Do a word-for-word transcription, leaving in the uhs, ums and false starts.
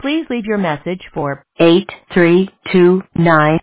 Please leave your message for eight three two nine.